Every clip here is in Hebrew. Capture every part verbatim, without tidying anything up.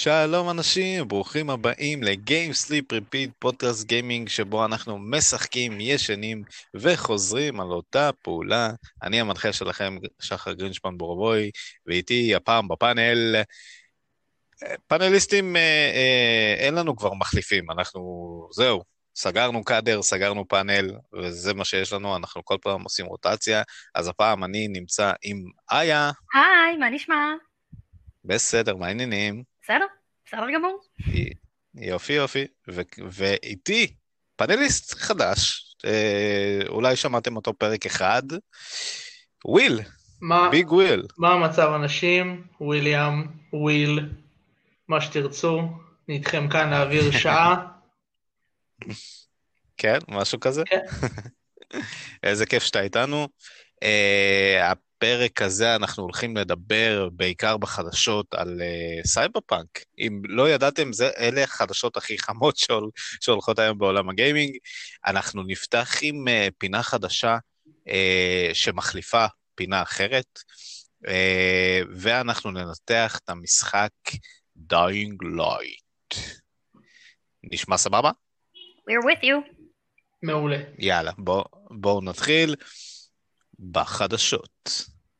שלום אנשים, ברוכים הבאים לגיים סליפ ריפיט, פודקאסט גיימינג שבו אנחנו משחקים, ישנים וחוזרים על אותה פעולה. אני המנחה שלכם, שחר גרינשפן בורבוי, ואיתי הפעם בפאנל, פאנליסטים, אה, אה, אין לנו כבר מחליפים, אנחנו, זהו, סגרנו קאדר, סגרנו פאנל, וזה מה שיש לנו, אנחנו כל פעם עושים רוטציה, אז הפעם אני נמצא עם איה. היי, מה נשמע? בסדר, מה העניינים? בסדר? בסדר גמור. יופי יופי, ו- ואיתי פאנליסט חדש, אה, אולי שמעתם אותו פרק אחד, וויל, מה, ביג וויל. מה המצב אנשים? וויליאם, וויל, מה שתרצו, אני איתכם כאן להעביר שעה. כן, משהו כזה. כן. איזה כיף שאתה איתנו. אה, הפרק הזה אנחנו הולכים לדבר בעיקר בחדשות על אה, סייבר פאנק. אם לא ידעתם, זה, אלה החדשות הכי חמות שהול, שהולכות היום בעולם הגיימינג. אנחנו נפתח עם אה, פינה חדשה אה, שמחליפה פינה אחרת, אה, ואנחנו ננתח את המשחק Dying Light. נשמע סבבה? We're with you. מעולה. יאללה, בוא, בואו נתחיל בחדשות.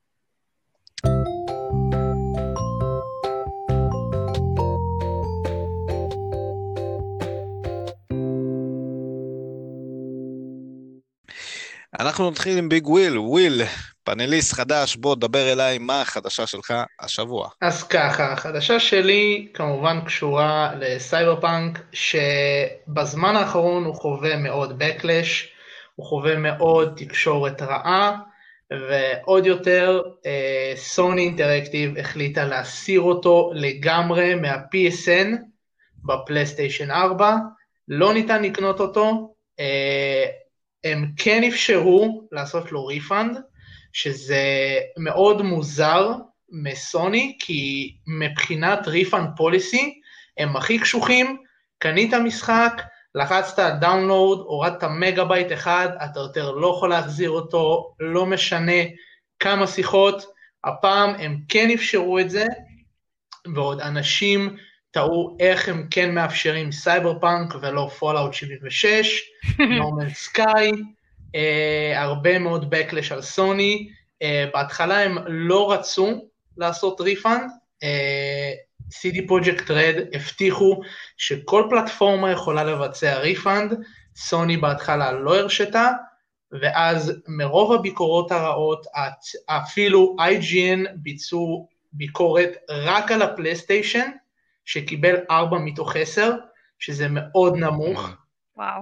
אנחנו נתחיל עם ביג וויל. וויל, פאנליסט חדש, בוא דבר אליי, מה החדשה שלך השבוע? אז ככה, החדשה שלי כמובן קשורה לסייבר פאנק, שבזמן האחרון הוא חווה מאוד בקלש, הוא חווה מאוד תקשורת רעה, ועוד יותר, סוני אינטראקטיב החליטה להסיר אותו לגמרי מה-פי אס אן בפלייסטיישן ארבע, לא ניתן לקנות אותו, הם כן אפשרו לעשות לו ריפנד, שזה מאוד מוזר מסוני, כי מבחינת ריפנד פוליסי, הם הכי קשוחים, קנית משחק, לחצת על דאונלואוד, הורדת מגה בייט אחד, אתה יותר לא יכול להחזיר אותו, לא משנה כמה שיחות, הפעם הם כן אפשרו את זה, ועוד אנשים תראו איך הם כן מאפשרים סייבר פאנק ולא פולאאוט שבעים ושש, נורמן סקאי, אה, הרבה מאוד בקלש על סוני, אה, בהתחלה הם לא רצו לעשות ריפנד, אה, סי די Projekt Red הבטיחו שכל פלטפורמה יכולה לבצע ריפנד, סוני בהתחלה לא הרשתה, ואז מרוב הביקורות הרעות, אפילו איי ג'י אן ביצעו ביקורת רק על הפלייסטיישן, שקיבל ארבע מתוך עשר, שזה מאוד נמוך. וואו.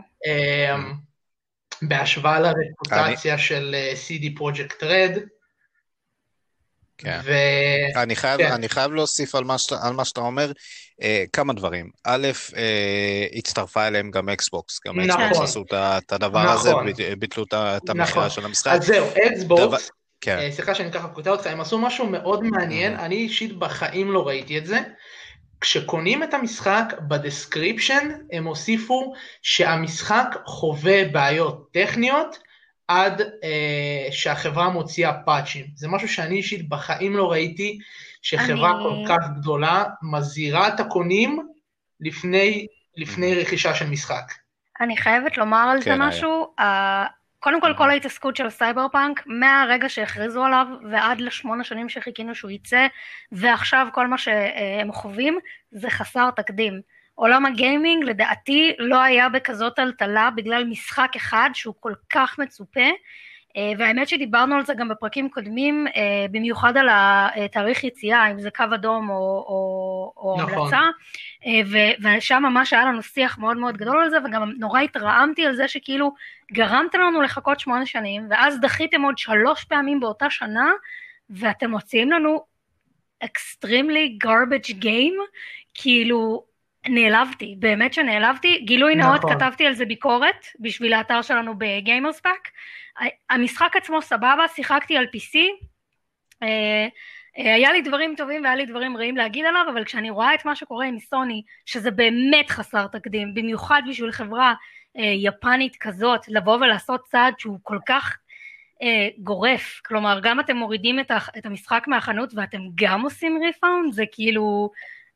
בהשוואה לרפוטציה של סי די Projekt Red. כן. ו... אני חייב, כן. אני חייב להוסיף על מה שאתה, על מה שאתה אומר, אה, כמה דברים. א', אה, הצטרפה אליהם גם אקסבוקס, גם נכון. אקסבוקס עשו את ה- את הדבר הזה, נכון. ב- ביטלו את ה- את המחירה נכון. של המשחק. אז זהו, אקסבוקס, דבר- כן. אה, סליחה שאני ככה קוטע אותך, הם עשו משהו מאוד מעניין, אני אישית בחיים לא ראיתי את זה, כשקונים את המשחק בדסקריפשן, הם הוסיפו שהמשחק חווה בעיות טכניות, עד אה, שהחברה מוציאה פאצ'ים. זה משהו שאני אישית בחיים לא ראיתי, שחברה אני- כל כך גדולה מזהירה את הקונים לפני, לפני רכישה של משחק. אני חייבת לומר על זה כן, משהו, אה, קודם כל כל ההתעסקות של סייבר פאנק, מהרגע שהכריזו עליו ועד לשמונה שנים שחיכינו שהוא יצא, ועכשיו כל מה שהם חווים זה חסר תקדים. עולם הגיימינג לדעתי לא היה בכזאת טלטלה בגלל משחק אחד שהוא כל כך מצופה, אה, והאמת שדיברנו על זה גם בפרקים קודמים, אה, במיוחד על התאריך יציאה, אם זה קו אדום או, או, או נכון. המלצה, אה, ו- ושם ממש היה לנו שיח מאוד מאוד גדול על זה, וגם נורא התרעמתי על זה שכאילו גרמתם לנו לחכות שמונה שנים, ואז דחיתם עוד שלוש פעמים באותה שנה, ואתם מוציאים לנו extremely garbage game, כאילו נעלבתי, באמת שנעלבתי, גילוי נאות, נכון. כתבתי על זה ביקורת, בשביל האתר שלנו בגיימרספאק, המשחק עצמו סבבה, שיחקתי על פי סי, אה, היה לי דברים טובים והיה לי דברים רעים להגיד עליו, אבל כשאני רואה את מה שקורה עם סוני, שזה באמת חסר תקדים, במיוחד בשביל חברה אה, יפנית כזאת, לבוא ולעשות צעד שהוא כל כך אה, גורף, כלומר גם אתם מורידים את, ה, את המשחק מהחנות ואתם גם עושים ריפאונד, זה כאילו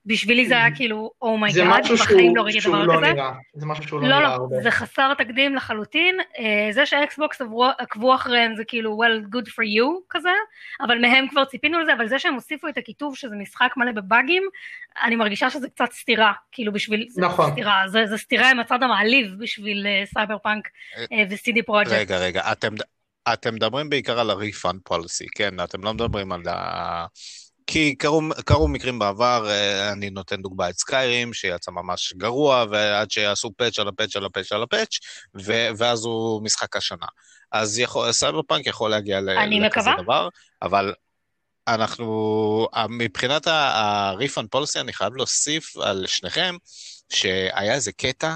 בשבילי זה היה כאילו, אומי זה גאד, משהו בחיים שהוא, לא ראיתי שהוא דבר לא כזה. נראה, זה משהו שהוא לא לא, נראה לא, הרבה. זה חסר תקדים לחלוטין, אה, זה שהאקסבוקס עברו- עקבו אחריהם זה כאילו, well, good for you כזה, אבל מהם כבר ציפינו לזה, אבל זה שהם הוסיפו את הכיתוב שזה משחק מלא בבאגים, אני מרגישה שזה קצת סתירה, כאילו בשביל, זה נכון. סתירה, זה, זה סתירה עם הצד המעליב בשביל אה, סייבר פאנק אה, ו-סי די פרוג'קט. רגע, רגע, אתם, אתם מדברים בעיקר על ה-refund policy, כן? אתם לא מדברים על ה... כי קרו, קרו מקרים בעבר, אני נותן דוגמה את סקיירים, שיצא ממש גרוע, ועד שיעשו פאץ' על הפאץ' על הפאץ' על הפאץ', ו- ואז הוא משחק השנה. אז יכול, סייבר פאנק יכול להגיע ל- לכזה מקווה. דבר, אבל אנחנו, מבחינת ה-refund policy, אני חייב להוסיף על שניכם, שהיה איזה קטע,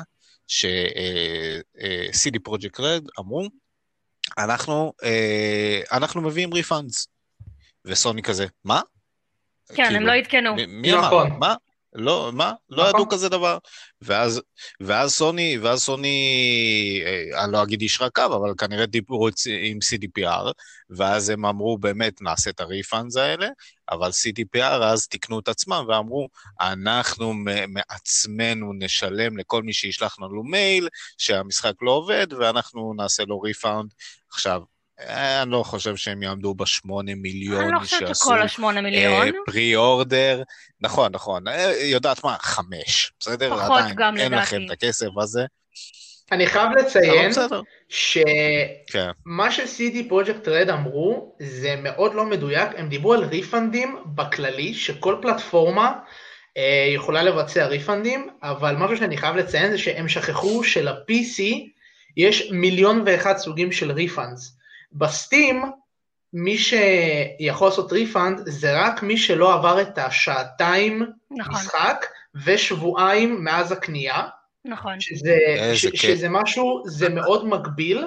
ש-סי די Projekt Red אמרו, אנחנו, אנחנו מביאים refunds, וסוני כזה, מה? כן, כאילו, הם לא התקנו. מי, מי אמר? נכון. מה? לא, מה? לא נכון. ידעו כזה דבר. ואז, ואז סוני, ואז סוני, אה, אני לא אגיד איש רקב, אבל כנראה דיברו עם סי די פי אר, ואז הם אמרו, באמת, נעשה את הריפאנדס האלה, אבל סי די פי אר אז תקנו את עצמם, ואמרו, אנחנו מעצמנו נשלם לכל מי שישלח לנו מייל, שהמשחק לא עובד, ואנחנו נעשה לו ריפאונד. עכשיו, אני לא חושב שהם יעמדו בשמונה מיליון אני לא חושבת שעשו שכל השמונה מיליון. פרי אורדר, נכון, נכון, אה, יודעת מה, חמש, בסדר? פחות עדיין, גם אין לדעתי. לכם את הכסף הזה, אני חייב אבל לציין בסדר, כן. שמה ש-סי די Projekt Red אמרו זה מאוד לא מדויק, הם דיברו על ריפנדים בכללי, שכל פלטפורמה אה, יכולה לבצע ריפנדים, אבל משהו שאני חייב לציין זה שהם שכחו של-פי סי יש מיליון ואחד סוגים של ריפנדס. בסטים, מי שיכול לעשות ריפנד זה רק מי שלא עבר את השעתיים נכון. משחק ושבועיים מאז הקנייה, נכון. שזה, ש, שזה משהו, זה מאוד מגביל,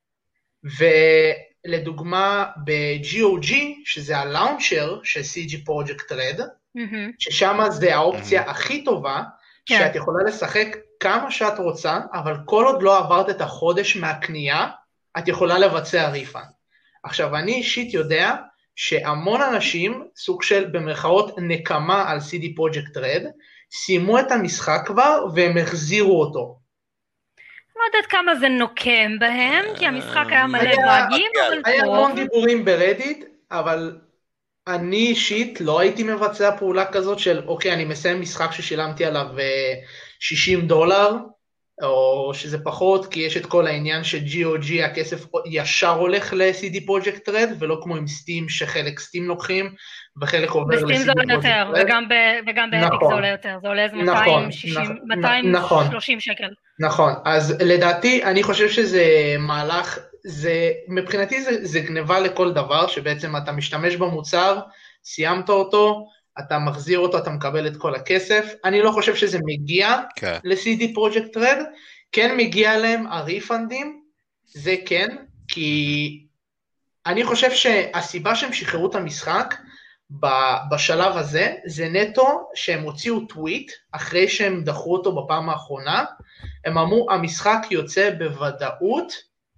ולדוגמה ב-ג'י או ג'י, שזה הלאונצ'ר של סי די Projekt Red, מהמם. ששם זה האופציה הכי טובה, כן. שאת יכולה לשחק כמה שאת רוצה, אבל כל עוד לא עברת את החודש מהקנייה, את יכולה לבצע ריפאנד. עכשיו, אני אישית יודע שהמון אנשים, סוג של במרכאות נקמה על סי די Projekt Red, סיימו את המשחק כבר והם החזירו אותו. לא יודעת כמה זה נוקם בהם, כי המשחק היה מלא היה- באגים, אבל היה טוב. המון דיבורים ברדיט, אבל אני אישית לא הייתי מבצע פעולה כזאת של, אוקיי, אני מסיים משחק ששילמתי עליו אה, שישים דולר, או שזה פחות, כי יש את כל העניין של-ג'י או ג'י הכסף ישר הולך ל-סי די Projekt Red, ולא כמו עם סטים, שחלק סטים לוקחים, וחלק עובר ל-סי די בסטים זה עולה יותר, Projekt Red. וגם ב- וגם באפיק נכון. זה עולה יותר, זה עולה איזה נכון, מאתיים ושישים, נכון, מאתיים נכון. ושלושים שקל. נכון, אז לדעתי, אני חושב שזה מהלך, זה, מבחינתי זה, זה גניבה לכל דבר, שבעצם אתה משתמש במוצר, סיימת אותו, אתה מחזיר אותו, אתה מקבל את כל הכסף, אני לא חושב שזה מגיע כן. ל-סי די Projekt Red, כן מגיע להם הריפנדים, זה כן, כי אני חושב שהסיבה שהם שחררו את המשחק, ב- בשלב הזה, זה נטו שהם הוציאו טוויט, אחרי שהם דחו אותו בפעם האחרונה, הם אמרו, המשחק יוצא בוודאות,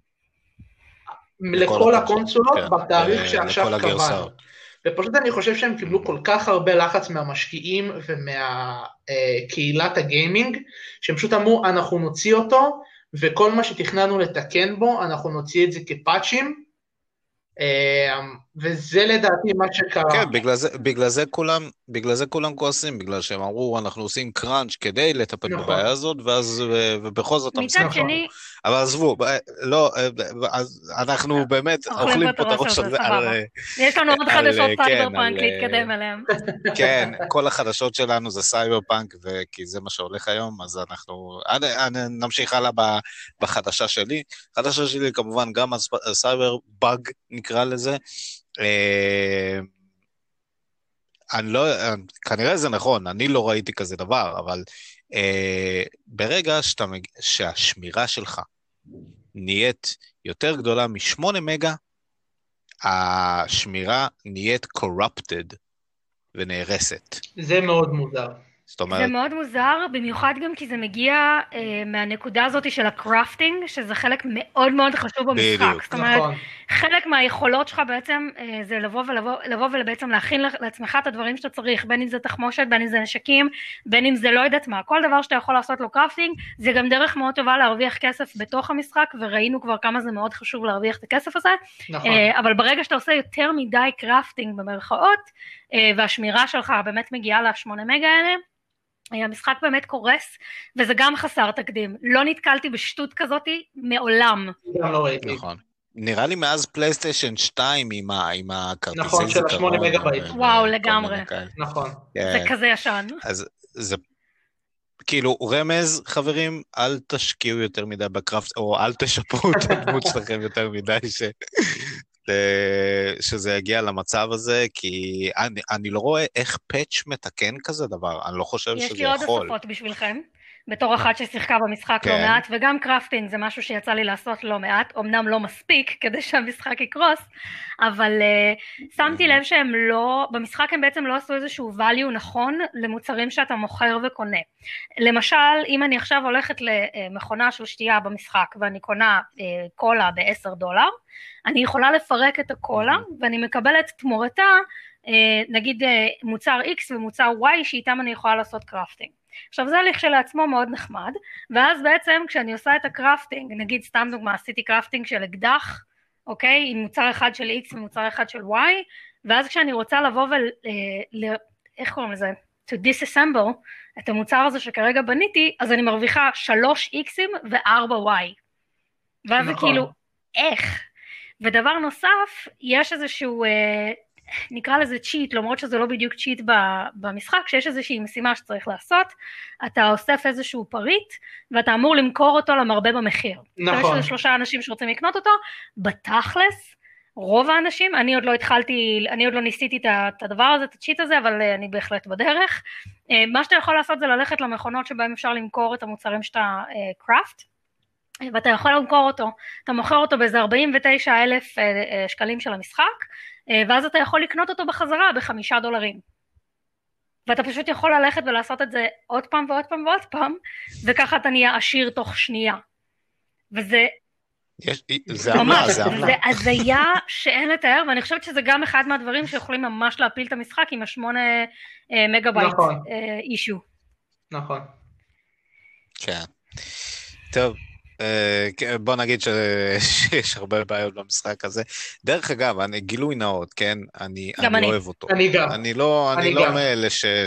לכל הקונסולות, כן, בתאריך אה, שעכשיו לכל קבענו. הגרסאות. ופשוט אני חושב שהם קיבלו כל כך הרבה לחץ מהמשקיעים ומהקהילת הגיימינג, שהם פשוט אמרו, אנחנו נוציא אותו, וכל מה שתכננו לתקן בו, אנחנו נוציא את זה כפאצ'ים, וזה לדעתי מה שקרה. כן, בגלל זה, בגלל זה כולם, בגלל זה כולם כועסים, בגלל שהם אמרו, אנחנו עושים קראנץ' כדי לטפל נכון. בבעיה הזאת, ואז, ובכל זאת המשחק. מצד שני, אבל עזבו, לא, אז אנחנו באמת אוכלים אוכלים פה פה את את הראש הראש הזה, על- סבבה. על- יש לנו עוד על- חדשות כן, סייבר על- פאנק להתקדם אליהם. כן, כל החדשות שלנו זה סייבר פאנק, כי זה מה שהולך היום, אז אנחנו אני- אני נמשיך הלאה ב- בחדשה שלי. חדשה שלי כמובן גם על ספ- סייבר באג נקרא לזה. אה, אני לא, כנראה זה נכון, אני לא ראיתי כזה דבר, אבל אה, ברגע שאתה, מג- שהשמירה שלך נהיית יותר גדולה משמונה מגה, השמירה נהיית corrupted ונהרסת. זה מאוד מוזר. זה מאוד מוזר, במיוחד גם כי זה מגיע אה, מהנקודה הזאת של הקראפטינג, שזה חלק מאוד מאוד חשוב במשחק. בדיוק. זאת אומרת, נכון. חלק מהיכולות שלך בעצם אה, זה לבוא ולבוא, לבוא ובעצם להכין לעצמך את הדברים שאתה צריך, בין אם זה תחמושת, בין אם זה נשקים, בין אם זה לא יודעת מה. כל דבר שאתה יכול לעשות לו קראפטינג, זה גם דרך מאוד טובה להרוויח כסף בתוך המשחק, וראינו כבר כמה זה מאוד חשוב להרוויח את הכסף הזה. נכון. אה, אבל ברגע שאתה עושה יותר מדי קראפטינג במרכאות, אה, והשמירה שלך באמת מגיעה לשמונה מגה האלה, המשחק באמת קורס, וזה גם חסר תקדים. לא נתקלתי בשטות כזאת מעולם. גם לא ראיתי. נכון. נראה לי מאז פלייסטיישן שתיים עם ה- עם הכרטיסי נכון, של השמונה זיכרון, מגה בייט. ו- וואו, וכל לגמרי. מיני כאלה. נכון. זה כן. כזה ישן. אז זה כאילו רמז, חברים, אל תשקיעו יותר מדי בקראפט, או אל תשפרו את הדמות שלכם יותר מדי, ש... שזה יגיע למצב הזה, כי אני, אני לא רואה איך פאץ' מתקן כזה דבר, אני לא חושב שזה יכול. יש לי עוד הוספות בשבילכם, בתור אחת ששיחקה במשחק לא כן. מעט, וגם קראפטינג זה משהו שיצא לי לעשות לא מעט, אמנם לא מספיק כדי שהמשחק יקרוס, אבל uh, שמתי לב שהם לא, במשחק הם בעצם לא עשו איזשהו value נכון למוצרים שאתה מוכר וקונה. למשל, אם אני עכשיו הולכת למכונה של שתייה במשחק, ואני קונה uh, קולה ב-עשרה דולר, אני יכולה לפרק את הקולה, ואני מקבלת תמורתה, uh, נגיד uh, מוצר X ומוצר Y, שאיתם אני יכולה לעשות קראפטינג. עכשיו זה הליך שלעצמו מאוד נחמד, ואז בעצם כשאני עושה את הקראפטינג, נגיד סתם דוגמה, עשיתי קראפטינג של אקדח, אוקיי, עם מוצר אחד של X ומוצר אחד של Y, ואז כשאני רוצה לבוא ול... ל... איך קוראים לזה? to disassemble את המוצר הזה שכרגע בניתי, אז אני מרוויחה שלוש X'ים וארבע Y. ואז זה נכון. כאילו, איך? ודבר נוסף, יש איזשהו... נקרא לזה צ'יט, למרות שזה לא בדיוק צ'יט במשחק, שיש איזושהי משימה שצריך לעשות, אתה אוסף איזשהו פריט, ואתה אמור למכור אותו למרבה במחיר. נכון. יש איזה שלושה אנשים שרוצים לקנות אותו, בתכלס, רוב האנשים, אני עוד לא התחלתי, אני עוד לא ניסיתי את הדבר הזה, את הצ'יט הזה, אבל אני בהחלט בדרך. מה שאתה יכול לעשות זה ללכת למכונות שבהם אפשר למכור את המוצרים שאתה קראפט, ואתה יכול למכור אותו, אתה מוכר אותו באיזה ארבעים ותשעה אלף שקלים של המשחק, ואז אתה יכול לקנות אותו בחזרה בחמישה דולרים. ואתה פשוט יכול ללכת ולעשות את זה עוד פעם ועוד פעם ועוד פעם, וככה אתה נהיה עשיר תוך שנייה. וזה... יש, זה עמלה, זה עמלה. זה הזיה שאין לתאר, ואני חושבת שזה גם אחד מהדברים שיכולים ממש להפיל את המשחק עם השמונה מגה בייט נכון. אישו. נכון. כן. טוב. בוא נגיד שיש הרבה בעיות במשחק הזה. דרך אגב, אני גילוי נאות, כן? אני לא אוהב אותו. אני גם. אני לא מאלה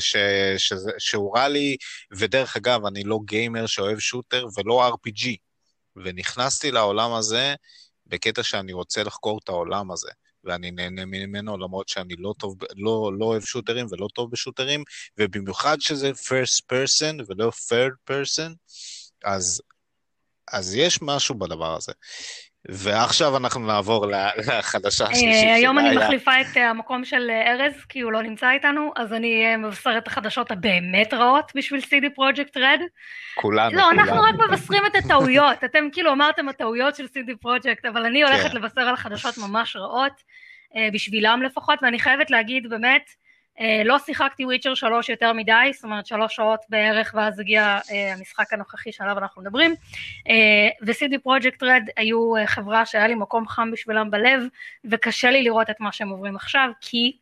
שהוא רע לי, ודרך אגב, אני לא גיימר שאוהב שוטר ולא אר פי ג'י. ונכנסתי לעולם הזה בקטע שאני רוצה לחקור את העולם הזה, ואני נהנה ממנו, למרות שאני לא טוב, לא, לא אוהב שוטרים ולא טוב בשוטרים, ובמיוחד שזה first person ולא third person, אז אז יש משהו בדבר הזה. ועכשיו אנחנו נעבור לחדשה השלישית. היום אני מחליפה את המקום של ארז, כי הוא לא נמצא איתנו, אז אני מבשרת את החדשות הבאמת רעות בשביל סי די Projekt Red. כולנו. לא, אנחנו רק מבשרים את הטעויות. אתם כאילו אמרתם הטעויות של סי די Projekt, אבל אני הולכת לבשר על חדשות ממש רעות, בשבילם לפחות, ואני חייבת להגיד באמת, לא שיחקתי וויצ'ר שלוש יותר מדי, זאת אומרת שלוש שעות בערך, ואז הגיע המשחק הנוכחי שעליו אנחנו מדברים, ו-סי די Projekt Red היו חברה שהיה לי מקום חם בשבילם בלב, וקשה לי לראות את מה שהם עוברים עכשיו, כי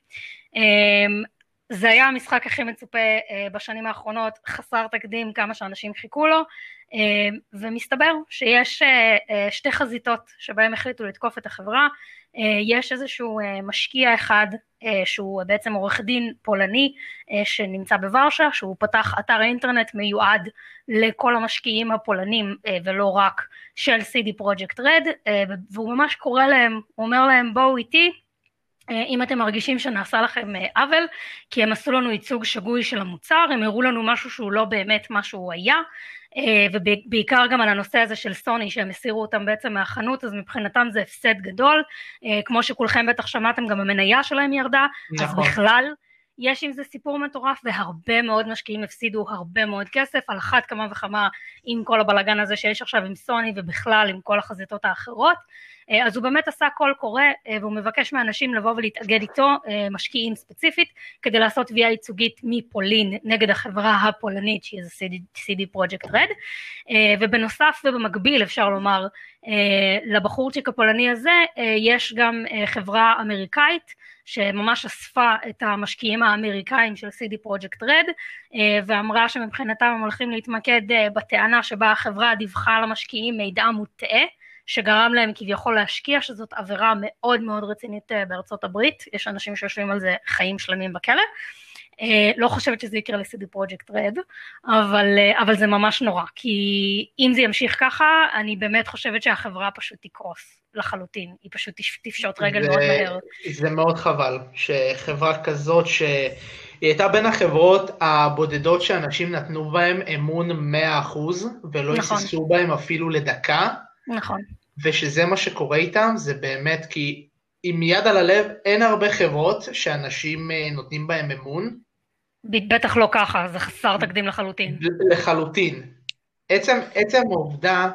זה היה המשחק הכי מצופה בשנים האחרונות, חסר תקדים כמה שאנשים חיכו לו, ומסתבר שיש שתי חזיתות שבהם החליטו לתקוף את החברה, יש איזשהו משקיע אחד שהוא בעצם עורך דין פולני שנמצא בוורשה, שהוא פתח אתר אינטרנט מיועד לכל המשקיעים הפולנים ולא רק של סי די Projekt Red, והוא ממש קורא להם, הוא אומר להם בואו איתי, אם אתם מרגישים שנעשה לכם עוול, כי הם עשו לנו ייצוג שגוי של המוצר, הם הראו לנו משהו שהוא לא באמת מה שהוא היה, ובעיקר גם על הנושא הזה של סוני, שהם הסירו אותם בעצם מהחנות, אז מבחינתם זה הפסד גדול, כמו שכולכם בטח שמעתם, גם המניה שלהם ירדה, נכון. אז בכלל יש עם זה סיפור מטורף, והרבה מאוד משקיעים הפסידו הרבה מאוד כסף, על אחת כמה וכמה עם כל הבלגן הזה שיש עכשיו עם סוני, ובכלל עם כל החזיתות האחרות, אז הוא באמת עשה קול קורא, והוא מבקש מאנשים לבוא ולהתאגד איתו, משקיעים ספציפית, כדי לעשות תביעה ייצוגית מפולין, נגד החברה הפולנית, שהיא איזה סי די Project Red, ובנוסף ובמקביל אפשר לומר, לבחורצ'יק הפולני הזה, יש גם חברה אמריקאית, שממש אספה את המשקיעים האמריקאים של סי די Project Red, ואמרה שמבחינתם הם הולכים להתמקד בטענה שבה החברה דיווחה למשקיעים מידע מוטעה, שגרם להם כביכול להשקיע, שזאת עבירה מאוד מאוד רצינית בארצות הברית, יש אנשים שיושבים על זה חיים שלמים בכלא, לא חושבת שזה יקרה ל-סי די Project Red, אבל, אבל זה ממש נורא, כי אם זה ימשיך ככה, אני באמת חושבת שהחברה פשוט תקרוס לחלוטין, היא פשוט תפשוט רגל מאוד מהר. זה מאוד חבל, שחברה כזאת שהיא הייתה בין החברות הבודדות שאנשים נתנו בהם אמון מאה אחוז, ולא נכון. יססו בהם אפילו לדקה, נכון. ושזה מה שקורה איתם, זה באמת כי עם יד על הלב, אין הרבה חברות שאנשים נותנים בהם אמון. בטח לא ככה, זה חסר תקדים לחלוטין. לחלוטין. עצם, עצם העובדה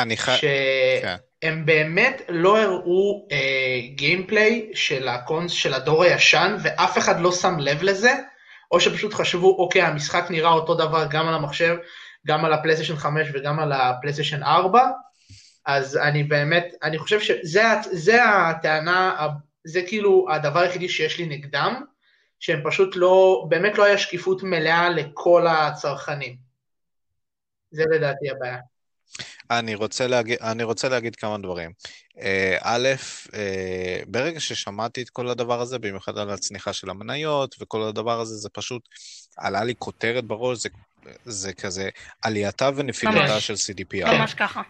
שהם באמת לא הראו גיימפליי של הקונס של הדור הישן, ואף אחד לא שם לב לזה, או שפשוט חשבו, אוקיי, המשחק נראה אותו דבר גם על המחשב, גם על הפלייסטיישן חמש וגם על הפלייסטיישן ארבע, אז אני באמת, אני חושב שזה זה הטענה, זה כאילו הדבר היחידי שיש לי נגדם, שהם פשוט לא, באמת לא היה שקיפות מלאה לכל הצרכנים. זה לדעתי הבעיה. אני רוצה להגיד, אני רוצה להגיד כמה דברים. א', ברגע ששמעתי את כל הדבר הזה, במיוחד על הצניחה של המניות, וכל הדבר הזה, זה פשוט עלה לי כותרת בראש, זה, זה כזה עלייתה ונפילתה של סי די פי איי. ממש ככה.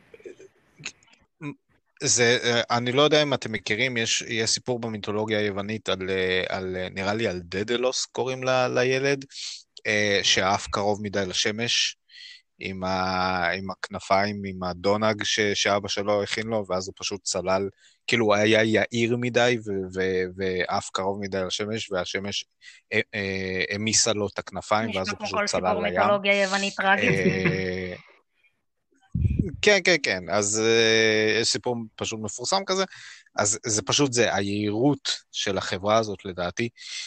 זה, אני לא יודע אם אתם מכירים, יש, יש סיפור במיתולוגיה היוונית על, על, נראה לי על דדלוס קוראים לה, לילד, שאף קרוב מדי לשמש, עם, ה, עם הכנפיים, עם הדונג ש, שאבא שלו הכין לו, ואז הוא פשוט צלל, כאילו הוא היה יעיר מדי, ו, ו, ואף קרוב מדי לשמש, והשמש המיסה לו את הכנפיים, ואז הוא פשוט צלל לים. נשמע כמו כל סיפור מיתולוגיה יוונית טרגית. כן, כן, כן, אז יש סיפור פשוט מפורסם כזה, אז זה פשוט זה, היעירות של החברה הזאת לדעתי,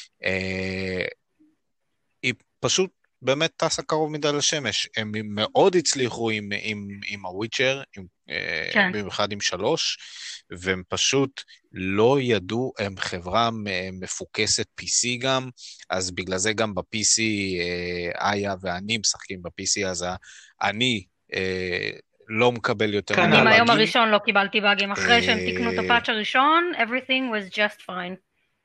היא פשוט באמת טסה קרוב מדי לשמש, הם מאוד הצליחו עם, עם, עם הוויצ'ר, כן. במיוחד עם שלוש, והם פשוט לא ידעו, הם חברה מפוקסת פי סי גם, אז בגלל זה גם ב-פי סי, איה ואני משחקים ב-פי סי, אז אני, לא מקבל יותר באגים. אם היום הראשון לא קיבלתי באגים, אחרי שהם תקנו את הפאץ' הראשון, everything was just fine.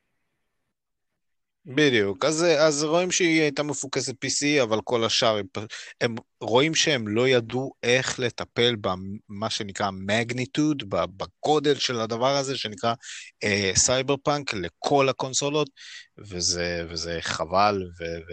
בדיוק, אז, אז רואים שהיא הייתה מפוקסת פי סי, אבל כל השאר, הם, הם רואים שהם לא ידעו איך לטפל במה שנקרא מגניטוד, בגודל של הדבר הזה, שנקרא אה, סייבר פאנק, לכל הקונסולות, וזה, וזה חבל, ו, ו,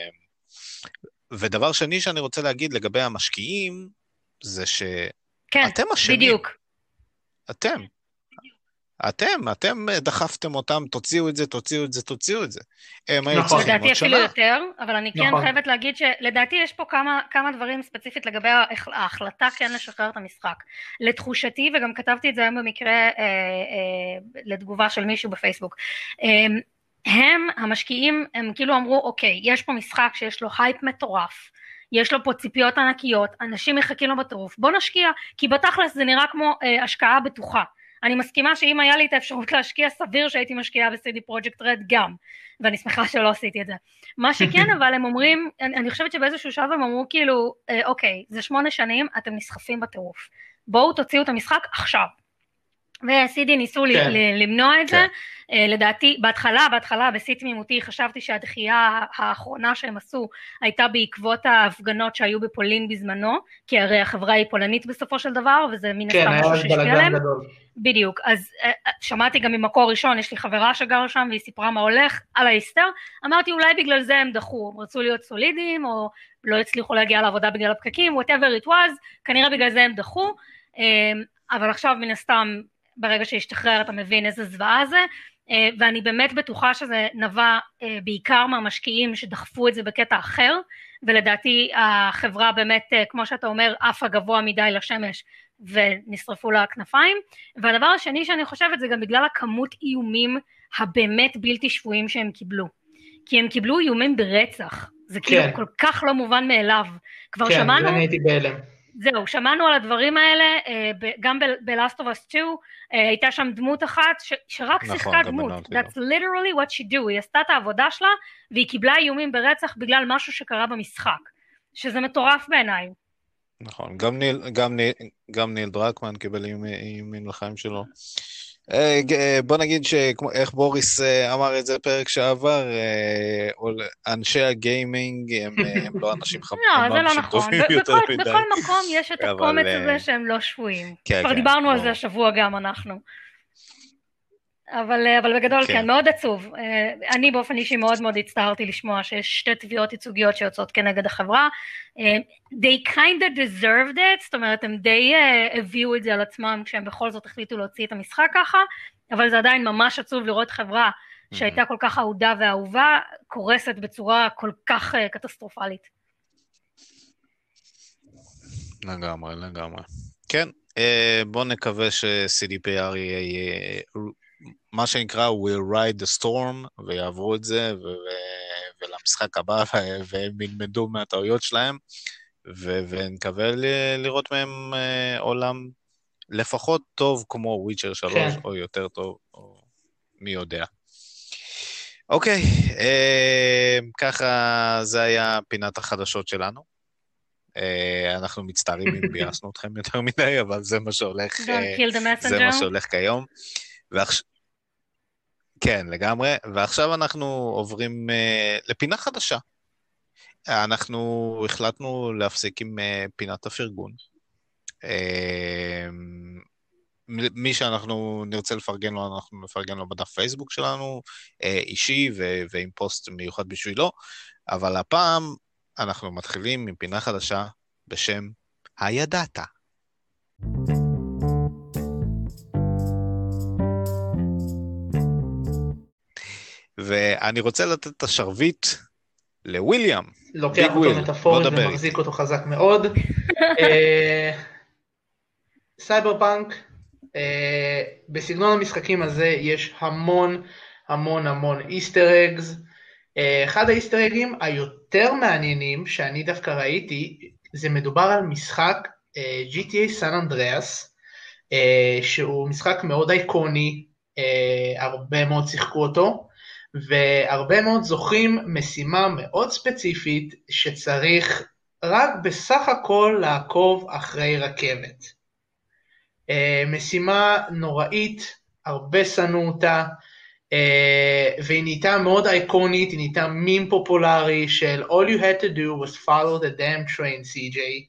ודבר שני שאני רוצה להגיד לגבי המשקיעים, זה שאתם כן, אשמים. בדיוק. אתם. אתם, אתם דחפתם אותם, תוציאו את זה, תוציאו את זה, תוציאו את זה. נכון. לדעתי אפילו יותר, אבל אני כן חייבת להגיד שלדעתי יש פה כמה, כמה דברים ספציפית לגבי ההחלטה כן לשחרר את המשחק. לתחושתי, וגם כתבתי את זה היום במקרה אה, אה, לתגובה של מישהו בפייסבוק, אה, הם, המשקיעים, הם כאילו אמרו, אוקיי, יש פה משחק שיש לו הייפ מטורף, יש לו פה ציפיות ענקיות, אנשים מחכים לו בטירוף, בוא נשקיע, כי בתכלס זה נראה כמו אה, השקעה בטוחה. אני מסכימה שאם היה לי את האפשרות להשקיע, סביר שהייתי משקיעה ב-סי די Project Red גם, ואני שמחה שלא עשיתי את זה. מה שכן, אבל הם אומרים, אני, אני חושבת שבאיזשהו שלב הם אמרו כאילו, אה, אוקיי, זה שמונה שנים, אתם נסחפים בטירוף, בואו תוציאו את המשחק עכשיו. ו-סי די ניסו כן. למנוע את כן. זה, לדעתי, בהתחלה, בהתחלה, בשיא תמימותי, חשבתי שהדחייה האחרונה שהם עשו, הייתה בעקבות ההפגנות שהיו בפולין בזמנו, כי הרי החברה היא פולנית בסופו של דבר, וזה מן הסתם משהו שהשפיע עליהם. בדיוק, אז שמעתי גם ממקור ראשון, יש לי חברה שגרה שם, והיא סיפרה מה הולך על ההיסטר, אמרתי אולי בגלל זה הם דחו, הם רצו להיות סולידיים, או לא הצליחו להגיע לעבודה בגלל הפקקים, whatever it was, כנראה בגלל זה הם דחו, אבל עכשיו מן הסתם, ברגע שהשתחרר אתה מבין איזה זוועה זה, ואני באמת בטוחה שזה נבע בעיקר מהמשקיעים שדחפו את זה בקטע אחר, ולדעתי החברה באמת, כמו שאתה אומר, אף הגבוה מדי לשמש, ונשרפו לה הכנפיים, והדבר השני שאני חושבת זה גם בגלל הכמות איומים הבאמת בלתי שבויים שהם קיבלו, כי הם קיבלו איומים ברצח, זה כאילו כן. כל כך לא מובן מאליו, כבר כן, שמענו, כן, הייתי בהלם. זהו, שמענו על הדברים האלה, גם ב-Last of Us שתיים, הייתה שם דמות אחת ש- שרק נכון, שיחקה גם דמות, בנאוטי that's literally what she do, היא עשתה את העבודה שלה, והיא קיבלה איומים ברצח בגלל משהו שקרה במשחק, שזה מטורף בעיניי. נכון, גם ניל, גם ניל, גם ניל דרקמן קיבל איומים לחיים שלו. אה, ג- אה, בוא נגיד שאיך בוריס אה, אמר את זה פרק שעבר, אה, אול- אנשי הגיימינג הם, אה, הם לא אנשים חמ- לא, הם זה לא אנשים נכון, טובים ב- יותר בכל, מדי. בכל מקום יש את אבל, הקומץ אה, הזה שהם לא שבויים, כן, כבר כן, דיברנו על ברור. זה השבוע גם אנחנו. אבל, אבל בגדול כן. כן, מאוד עצוב. אני באופן אישי מאוד מאוד הצטערתי לשמוע שיש שתי תביעות ייצוגיות שיוצאות כנגד החברה. They kind of deserved it, זאת אומרת, הם די הביאו את זה על עצמם כשהם בכל זאת החליטו להוציא את המשחק ככה, אבל זה עדיין ממש עצוב לראות חברה שהייתה כל כך אהודה ואהובה, קורסת בצורה כל כך קטסטרופלית. לגמרי, לגמרי. כן, אה, בוא נקווה ש-סי די פי אר יהיה מה שנקרא will ride the storm, ויעברו את זה, ו- ו- ולמשחק הבא, ו- והם ילמדו מהטעויות שלהם, ו- ונקווה ל- לראות מהם אה, עולם לפחות טוב כמו וויצ'ר שלוש, כן. או יותר טוב, או מי יודע. אוקיי, אה, ככה זה היה פינת החדשות שלנו. אה, אנחנו מצטערים אם ביאסנו אתכם יותר מדי, אבל זה מה שהולך, Don't אה, kill the זה מה messenger. שהולך כיום. ועכשיו, כן, לגמרי, ועכשיו אנחנו עוברים uh, לפינה חדשה. אנחנו החלטנו להפסיק עם uh, פינת הפרגון. Uh, מי שאנחנו נרצה לפרגן לו, אנחנו נפרגן לו בדף פייסבוק שלנו, uh, אישי ו- ועם פוסט מיוחד בשבילו, אבל הפעם אנחנו מתחילים עם פינה חדשה בשם הידעת. ואני רוצה לתת את השרביט לוויליאם. לוקח ביג אותו וויל, מטאפורית בוא דבר ומחזיק אותו חזק מאוד. אה, סייבר פאנק, אה, בסגנון המשחקים הזה יש המון המון המון איסטר אגס. אה, אחד האיסטר אגים היותר מעניינים שאני דווקא ראיתי, זה מדובר על משחק אה, ג'י טי איי San Andreas, אה, שהוא משחק מאוד אייקוני, אה, הרבה מאוד שיחקו אותו, והרבה מאוד זוכים משימה מאוד ספציפית שצריך רק בסך הכל לעקוב אחרי רכבת. משימה נוראית, הרבה שנאו אותה, והיא נהייתה מאוד אייקונית, היא נהייתה מים פופולרי של All you had to do was follow the damn train, סי ג'יי.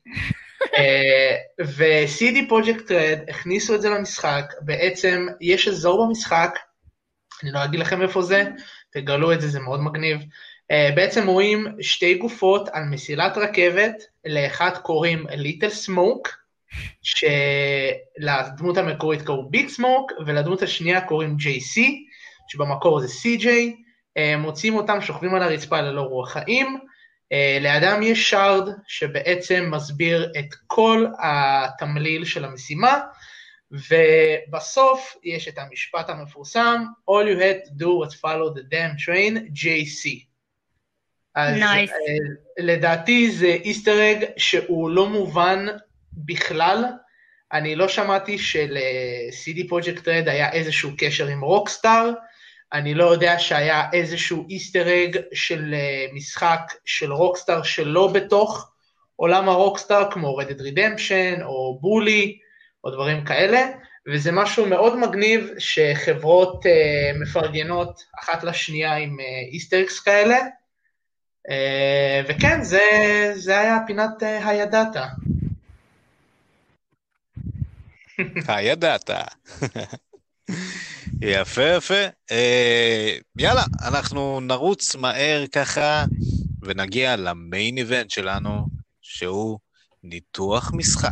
ו-סי די Projekt Red הכניסו את זה למשחק, בעצם יש אזור במשחק, אני לא אגיד לכם איפה זה, תגלו את זה, זה מאוד מגניב. Uh, בעצם רואים שתי גופות על מסילת רכבת, לאחד קוראים Little Smoke, שלדמות המקורית קראו Big Smoke, ולדמות השנייה קוראים ג'יי סי, שבמקור זה סי ג'יי, uh, מוצאים אותם שוכבים על הרצפה ללא רוח חיים, uh, לאדם יש שרד שבעצם מסביר את כל התמליל של המשימה, ובסוף יש את המשפט המפורסם, All you had to do was follow the damn train, ג'יי סי. אז Nice. לדעתי זה איסטר אג שהוא לא מובן בכלל, אני לא שמעתי של-סי די Projekt Red היה איזשהו קשר עם רוקסטאר, אני לא יודע שהיה איזשהו איסטר אג של משחק של רוקסטאר שלא בתוך עולם הרוקסטאר, כמו Red Dead Redemption או בולי, או דברים כאלה, וזה משהו מאוד מגניב שחברות uh, מפרגנות אחת לשנייה עם uh, איסטריקס כאלה, uh, וכן, זה, זה היה פינת uh, הידעת. הידעת. יפה, יפה. Uh, יאללה, אנחנו נרוץ מהר ככה, ונגיע למיין איבנט שלנו, שהוא ניתוח משחק.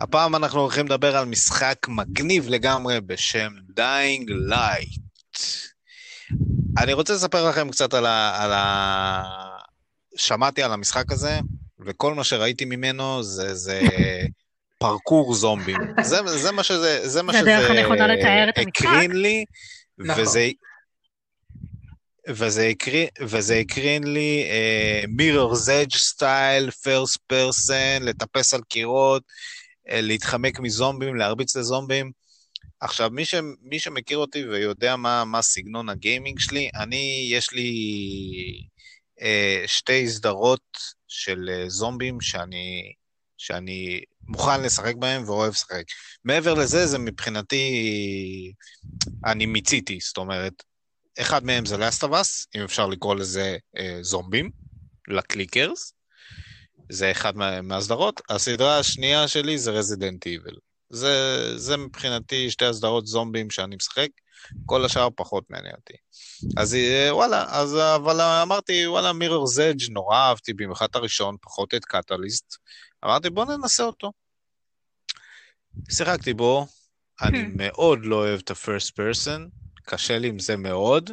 הפעם אנחנו הולכים לדבר על משחק מגניב לגמרי בשם Dying Light. אני רוצה לספר לכם קצת על ה... על ה... שמעתי על המשחק הזה, וכל מה שראיתי ממנו זה, זה פרקור זומבים. זה, זה מה שזה, זה מה שזה הקרין לי, וזה, וזה הקרין, וזה הקרין לי uh, Mirror's Edge סטייל, first person, לטפס על קירות, uh, להתחמק מזומבים, להרביץ לזומבים. עכשיו, מי, ש, מי שמכיר אותי ויודע מה, מה סגנון הגיימינג שלי, אני, יש לי uh, שתי סדרות של uh, זומבים שאני, שאני מוכן לשחק בהם ואוהב לשחק. מעבר לזה, זה מבחינתי, אני מיציתי, זאת אומרת, אחד מהם זה Last of Us, אם אפשר לקרוא לזה אה, זומבים, לקליקרס, זה אחד מה, מהסדרות. הסדרה השנייה שלי זה Resident Evil. זה, זה מבחינתי שתי הסדרות זומבים שאני משחק, כל השאר פחות מעניין אותי. אז וואלה, אז, אבל אמרתי, וואלה, Mirror's Edge נורא אהבתי, במיוחד הראשון, פחות את קטליסט. אמרתי, בוא ננסה אותו. שיחקתי בו, אני מאוד לא אוהב את ה-first person, קשה לי עם זה מאוד.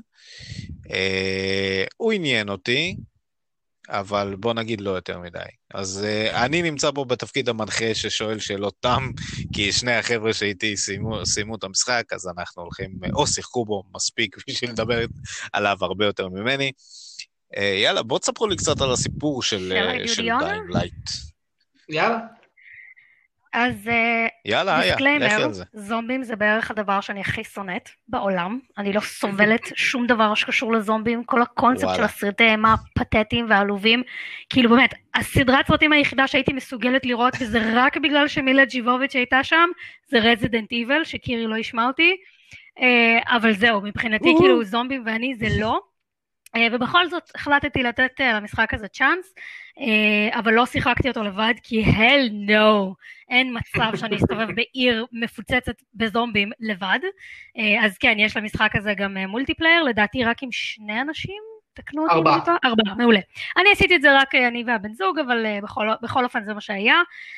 אה, הוא עניין אותי, אבל בוא נגיד לא יותר מדי. אז אה, אני נמצא פה בתפקיד המנחה ששואל שאלות תם, כי שני החבר'ה שהייתי סיימו, סיימו את המשחק, אז אנחנו הולכים, או שיחקו בו מספיק בשביל לדבר עליו הרבה יותר ממני. אה, יאללה, בוא תספרו לי קצת על הסיפור של, של Dying Light. יאללה. אז דיסקליימר, זומבים זה בערך הדבר שאני הכי שונאת בעולם, אני לא סובלת שום דבר שקשור לזומבים, כל הקונספט של הסרטי אימה פתטיים ועלובים, כאילו באמת, הסדרת סרטים היחידה שהייתי מסוגלת לראות, וזה רק בגלל שמילה ג'יבוביץ' הייתה שם, זה Resident Evil, שקירי לא ישמע אותי, אבל זהו, מבחינתי כאילו זומבים ואני זה לא, ובכל זאת החלטתי לתת למשחק הזה צ'אנס, אבל לא שיחקתי אותו לבד, כי hell no, אין מצב שאני אסתובב בעיר מפוצצת בזומבים לבד, אז כן, יש למשחק הזה גם מולטיפלייר, לדעתי רק עם שני אנשים, תקנו אותי. ארבע. ארבע, מעולה. אני עשיתי את זה רק אני והבן זוג, אבל בכל, בכל אופן זה מה שהיה.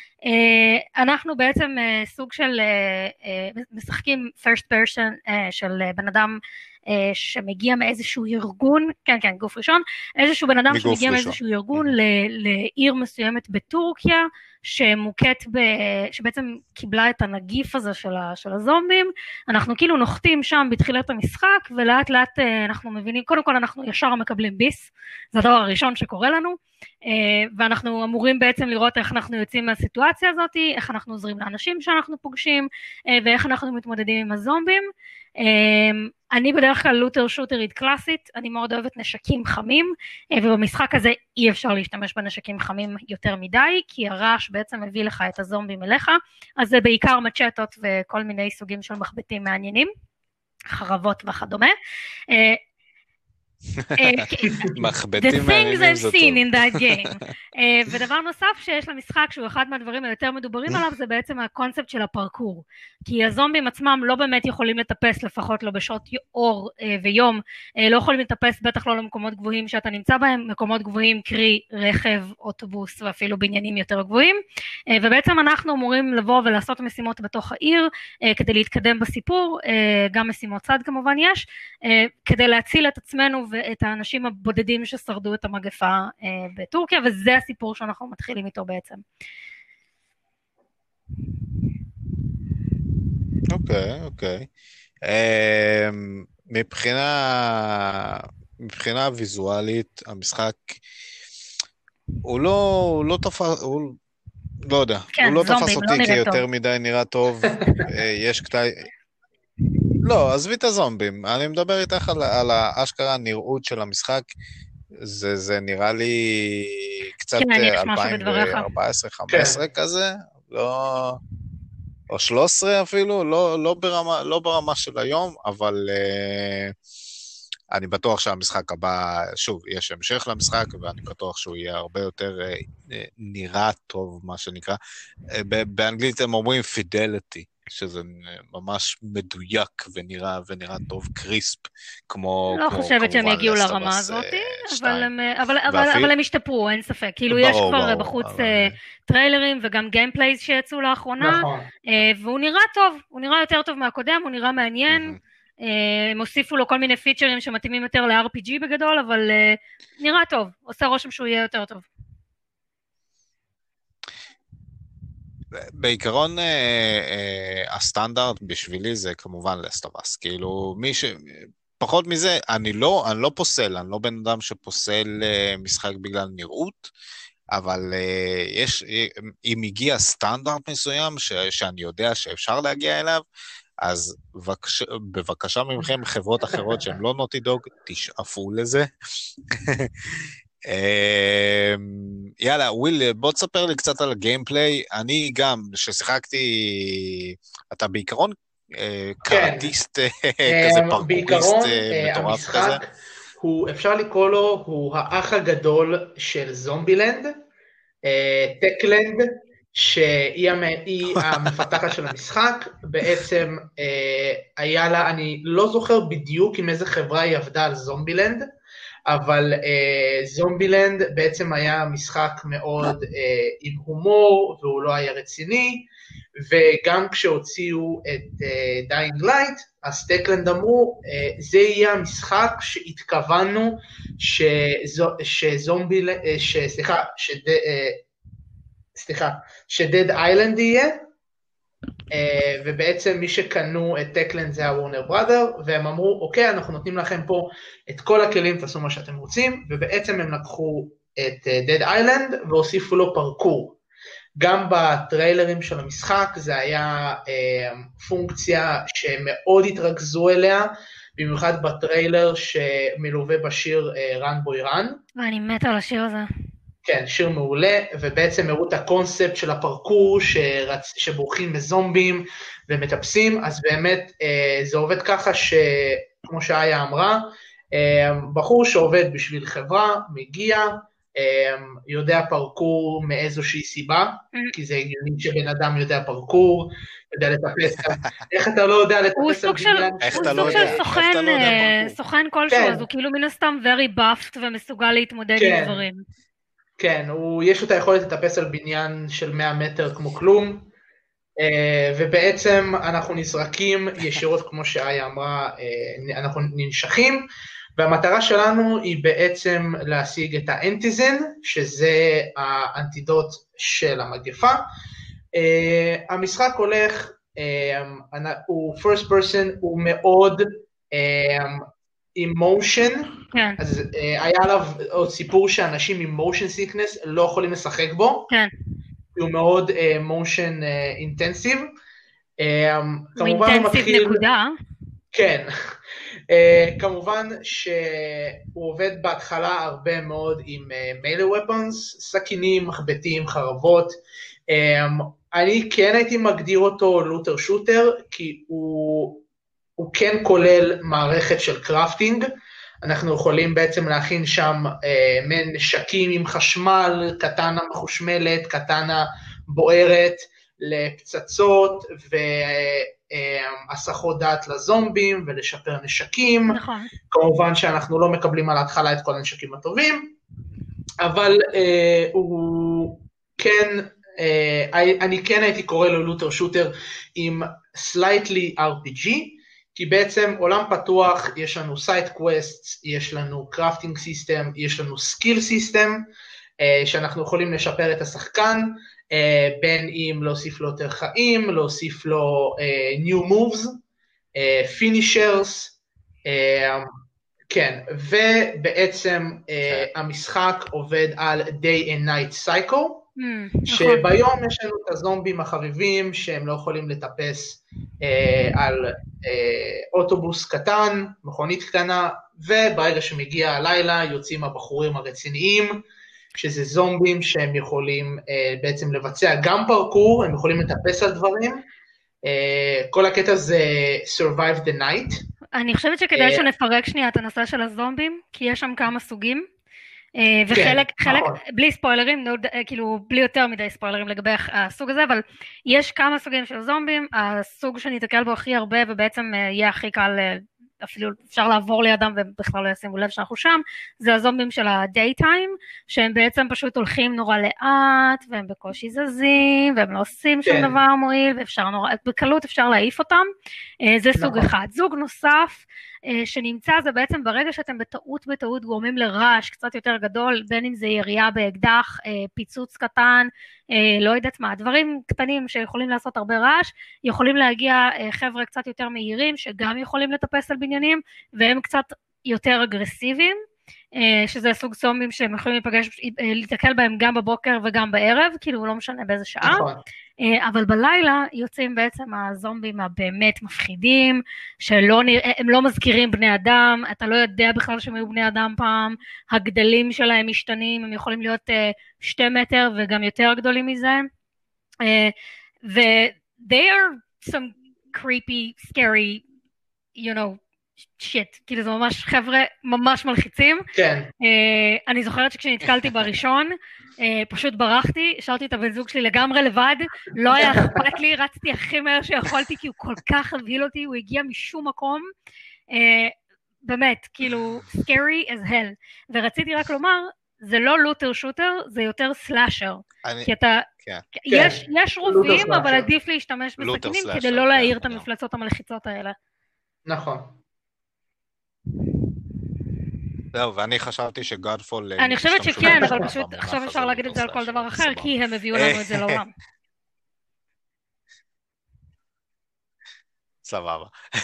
אנחנו בעצם סוג של משחקים first person של בן אדם שמגיע מאיזשהו ארגון, כן כן גוף ראשון, איזשהו בן אדם שמגיע מאיזשהו ארגון לעיר מסוימת בטורקיה, שמוקט ב... שבעצם קיבלה את הנגיף הזה של, ה... של הזומבים, אנחנו כאילו נוחתים שם בתחילת המשחק, ולאט לאט אנחנו מבינים, קודם כל אנחנו ישר מקבלים ביס, זה הדבר הראשון שקורה לנו, ואנחנו אמורים בעצם לראות איך אנחנו יוצאים מהסיטואציה הזאת, איך אנחנו עוזרים לאנשים שאנחנו פוגשים, ואיך אנחנו מתמודדים עם הזומבים. אני בדרך כלל לוטר שוטרית קלאסית, אני מאוד אוהבת נשקים חמים, ובמשחק הזה אי אפשר להשתמש בנשקים חמים יותר מדי, כי הרעש בעצם מביא לך את הזומבים אליך, אז זה בעיקר מצ'טות וכל מיני סוגים של מחבטים מעניינים, חרבות וכדומה. מחבטים The things I've seen in that game. ודבר נוסף שיש למשחק, שהוא אחד מהדברים היותר מדוברים עליו, זה בעצם הקונספט של הפרקור. כי הזומבים עצמם לא באמת יכולים לטפס, לפחות לא בשעות אור ויום, לא יכולים לטפס בטח לא למקומות גבוהים שאתה נמצא בהם, מקומות גבוהים, קרי רכב, אוטובוס ואפילו בניינים יותר גבוהים, ובעצם אנחנו אמורים לבוא ולעשות משימות בתוך העיר, כדי להתקדם בסיפור, גם משימות צד כמובן יש, כדי להציל את עצמנו ואת האנשים הבודדים ששרדו את המגפה אה, בטורקיה, וזה הסיפור שאנחנו מתחילים איתו בעצם. אוקיי, אוקיי. אה, מבחינה, מבחינה ויזואלית, המשחק, הוא לא, הוא לא תפס, הוא לא יודע, כן, הוא לא זומבים, תפס אותי לא כי יותר טוב. מדי נראה טוב, אה, יש קטעי... לא, עזבי את הזומבים, אני מדבר איתך על, על האשכרה הנראות של המשחק, זה, זה נראה לי קצת אלפיים וארבע עשרה חמש עשרה כן. כזה, לא, או שלוש עשרה אפילו, לא, לא, ברמה, לא ברמה של היום, אבל uh, אני בטוח שהמשחק הבא, שוב, יש המשך למשחק, ואני בטוח שהוא יהיה הרבה יותר uh, נראה טוב, מה שנקרא, uh, באנגלית הם אומרים fidelity, שזה ממש מדויק ונראה, ונראה טוב, קריספ, כמו, לא כמו חושבת שהם כמובן יגיעו Last of לרמה Us, הזאת, אה, אבל הם, אבל, אבל, ואפילו- אבל הם השתפרו, אין ספק. כאילו ברור, יש כבר ברור, בחוץ אבל- אה, טריילרים וגם גיימפלייז שיצאו לאחרונה, נכון. אה, והוא נראה טוב, הוא נראה יותר טוב מהקודם, הוא נראה מעניין, מהמם. אה, הם הוסיפו לו כל מיני פיצ'רים שמתאימים יותר ל-אר פי ג'י בגדול, אבל אה, נראה טוב, עושה רושם שהוא יהיה יותר טוב. בעיקרון, אה, אה, הסטנדרט בשבילי זה כמובן Last of Us, כאילו מי ש... פחות מזה, אני לא, אני לא פוסל, אני לא בן אדם שפוסל אה, משחק בגלל נראות, אבל אה, יש, אם הגיע סטנדרט מסוים ש, שאני יודע שאפשר להגיע אליו, אז בבקשה, בבקשה מכם, חברות אחרות שהן לא נוטי דוג, תשאפו לזה. יאללה, וויל, בוא תספר לי קצת על הגיימפליי. אני גם, ששיחקתי, אתה בעיקרון קראטיסט כזה, פרקוריסט מטורף כזה. המשחק, הוא, אפשר לקרוא לו, הוא האח הגדול של זומבילנד, טקלנד, שהיא המפתחת של המשחק. בעצם היה לה, אני לא זוכר בדיוק עם איזה חברה היא עבדה על זומבילנד, אבל uh, זומבילנד בעצם היה משחק מאוד uh, עם הומור, והוא לא היה רציני, וגם כשהוציאו את דיינג uh, לייט, אז טקלנד אמרו, uh, זה יהיה המשחק שהתכוונו שזו, שזומבילנד, uh, ש, סליחה, שד, uh, סליחה, שדד איילנד יהיה, Uh, ובעצם מי שקנו את טקלנד זה הוורנר בראדר, והם אמרו, אוקיי, אנחנו נותנים לכם פה את כל הכלים, תעשו מה שאתם רוצים, ובעצם הם לקחו את דד איילנד והוסיפו לו פרקור. גם בטריילרים של המשחק זה היה uh, פונקציה שמאוד התרכזו אליה, במיוחד בטריילר שמלווה בשיר uh, רן בוי רן. ואני מתה על השיר הזה. כן, שיר מעולה, ובעצם הראו את הקונספט של הפרקור שרצ... שבורחים מזומבים ומטפסים, אז באמת אה, זה עובד ככה שכמו שאיה אמרה, אה, בחור שעובד בשביל חברה, מגיע, אה, יודע פרקור מאיזושהי סיבה, כי זה הגיוני שבן אדם יודע פרקור, יודע לטפס, איך אתה לא יודע לטפס על בניין? הוא סוג של סוכן, סוכן כלשהו, אז הוא כאילו מן הסתם very buffed ומסוגל להתמודד עם דברים. כן, הוא, יש לו את היכולת לטפס על בניין של מאה מטר כמו כלום, ובעצם אנחנו נזרקים ישירות, כמו שאיה אמרה, אנחנו ננשכים, והמטרה שלנו היא בעצם להשיג את האנטיזן, שזה האנטידוט של המגפה. המשחק הולך, הוא first person, הוא מאוד עם מושן, כן. אז uh, היה עליו עוד סיפור שאנשים עם מושן סיקנס לא יכולים לשחק בו, כן. הוא מאוד מושן אינטנסיב, הוא אינטנסיב נקודה. כן, uh, כמובן שהוא עובד בהתחלה הרבה מאוד עם מיילי uh, ופונס, סכינים, מחבטים, חרבות, um, אני כן הייתי מגדיר אותו לוטר שוטר, כי הוא, הוא כן כולל מערכת של קראפטינג, אנחנו יכולים בעצם להכין שם אה, מן נשקים עם חשמל, קטנה מחושמלת, קטנה בוערת, לפצצות והסחות דעת לזומבים ולשפר נשקים. נכון. כמובן שאנחנו לא מקבלים על ההתחלה את כל הנשקים הטובים, אבל אה, הוא כן, אה, אני כן הייתי קורא לו לוטר שוטר עם slightly אר פי ג'י, כי בעצם עולם פתוח, יש לנו סייד קווסט, יש לנו קראפטינג סיסטם, יש לנו סקיל סיסטם, שאנחנו יכולים לשפר את השחקן, בין אם להוסיף לו יותר חיים, להוסיף לו new moves, finishers, כן, ובעצם המשחק עובד על day and night cycle, שביום יש לנו את הזומבים החביבים שהם לא יכולים לטפס אה, על אה, אוטובוס קטן, מכונית קטנה, וברגע שמגיע הלילה יוצאים הבחורים הרציניים, שזה זומבים שהם יכולים אה, בעצם לבצע גם פרקור, הם יכולים לטפס על דברים, אה, כל הקטע זה survive the night. אני חושבת שכדאי שנפרק שנייה את הנושא של הזומבים, כי יש שם כמה סוגים. וחלק, כן, חלק, נכון. בלי ספוילרים, כאילו, בלי יותר מדי ספוילרים לגבי הסוג הזה, אבל יש כמה סוגים של זומבים, הסוג שנתקל בו הכי הרבה, ובעצם יהיה הכי קל, אפילו אפשר לעבור לידם ובכלל לא ישימו לב שאנחנו שם, זה הזומבים של ה-daytime, שהם בעצם פשוט הולכים נורא לאט, והם בקושי זזים, והם לא עושים שום כן. דבר מועיל, ואפשר נורא, בקלות אפשר להעיף אותם, זה סוג נכון. אחד. זוג נוסף, שנמצא זה בעצם ברגע שאתם בטעות בטעות גורמים לרעש קצת יותר גדול, בין אם זה ירייה באקדח, פיצוץ קטן, לא יודעת מה, דברים קטנים שיכולים לעשות הרבה רעש, יכולים להגיע חבר'ה קצת יותר מהירים, שגם יכולים לטפס על בניינים, והם קצת יותר אגרסיביים, שזה סוג זומבים שהם יכולים להיפגש, להתקל בהם גם בבוקר וגם בערב, כאילו לא משנה באיזה שעה, נכון. אבל בלילה יוצאים בעצם הזומבים הבאמת מפחידים, שהם לא מזכירים בני אדם, אתה לא יודע בכלל שהם היו בני אדם פעם, הגדלים שלהם משתנים, הם יכולים להיות שתי מטר וגם יותר גדולים מזה, ו- they are some creepy, scary, you know, שיט, כאילו זה ממש חבר'ה ממש מלחיצים. כן. Uh, אני זוכרת שכשנתקלתי בראשון, uh, פשוט ברחתי, השארתי את הבן זוג שלי לגמרי לבד, לא היה אכפת לי, רצתי הכי מהר שיכולתי, כי הוא כל כך הבהיל אותי, הוא הגיע משום מקום, uh, באמת, כאילו, scary as hell. ורציתי רק לומר, זה לא לוטר שוטר, זה יותר סלאשר. אני... כי אתה, כן. יש, כן. יש רובים, אבל עדיף להשתמש לוטר בסכינים, סלאשר, כדי לא להעיר כן, את המפלצות המלחיצות האלה. נכון. זהו, ואני חשבתי שגודפול... אני חושבת שכן, אבל פשוט עכשיו אפשר להגיד את זה על כל דבר אחר, כי הם הביאו לנו את זה לעולם. סבבה.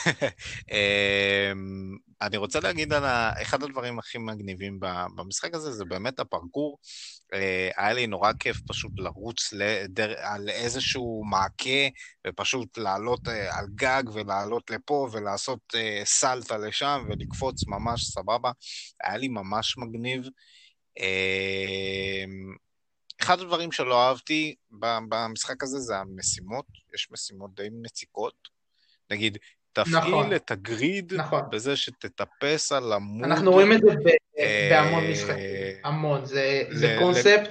אני רוצה להגיד על אחד הדברים הכי מגניבים במשחק הזה, זה באמת הפרקור. היה לי נורא כיף פשוט לרוץ על איזשהו מעקה, ופשוט לעלות על גג ולעלות לפה, ולעשות סלטה לשם, ולקפוץ ממש סבבה. היה לי ממש מגניב. אחד הדברים שלא אהבתי במשחק הזה זה המשימות. יש משימות די מציקות. נגיד, תפעיל נכון. את הגריד נכון. בזה שתטפס על עמוד. אנחנו רואים את זה בהמון משחקים, המון. זה, זה קונספט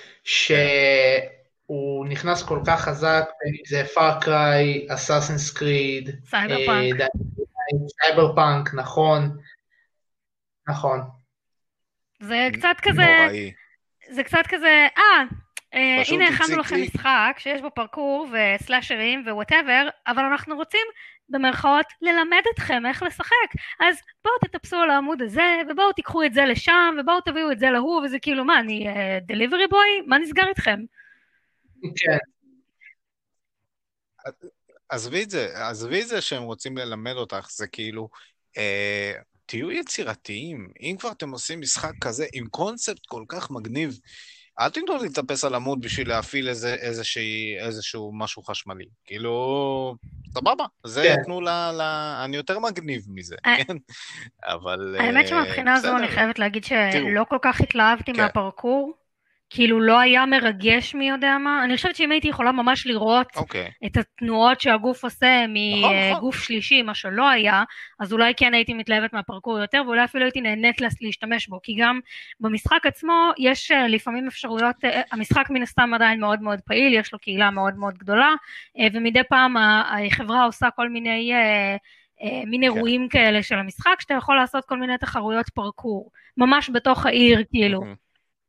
שהוא נכנס כל כך חזק, זה Far Cry, Assassin's Creed, Cyberpunk. Cyberpunk, נכון. נכון. זה קצת כזה, נוראי. זה קצת כזה, אה, פשוט הנה הכנו הציק לכם לי. משחק שיש בו פרקור וסלאשרים ווואטאבר, אבל אנחנו רוצים במרכאות ללמד אתכם איך לשחק, אז בואו תטפסו על העמוד הזה, ובואו תיקחו את זה לשם, ובואו תביאו את זה להוא, וזה כאילו מה, אני דליברי בוי? מה נסגר איתכם? כן. עזבי את זה, עזבי את זה שהם רוצים ללמד אותך, זה כאילו, אה, תהיו יצירתיים, אם כבר אתם עושים משחק כזה, עם קונספט כל כך מגניב, אל תגדול להתאפס על עמוד בשביל להפעיל איזה, איזושהי, איזשהו משהו חשמלי. כאילו, סבבה, זה כן. תנו לה, לה, אני יותר מגניב מזה, אה, כן? אבל... האמת אה, שמבחינה הזו בסדר. אני חייבת להגיד תראו. שלא כל כך התלהבתי כן. מהפרקור, כאילו לא היה מרגש מי יודע מה, אני חושבת שאם הייתי יכולה ממש לראות אוקיי. את התנועות שהגוף עושה נכון, נכון. מגוף שלישי, מה שלא היה, אז אולי כן הייתי מתלהבת מהפרקור יותר, ואולי אפילו הייתי נהנית להשתמש בו, כי גם במשחק עצמו יש אה, לפעמים אפשרויות, אה, המשחק מן הסתם עדיין מאוד מאוד פעיל, יש לו קהילה מאוד מאוד גדולה, אה, ומדי פעם ה- החברה עושה כל מיני... אה, אה, מין אירועים כאלה של המשחק, שאתה יכול לעשות כל מיני תחרויות פרקור, ממש בתוך העיר כאילו. מהמם.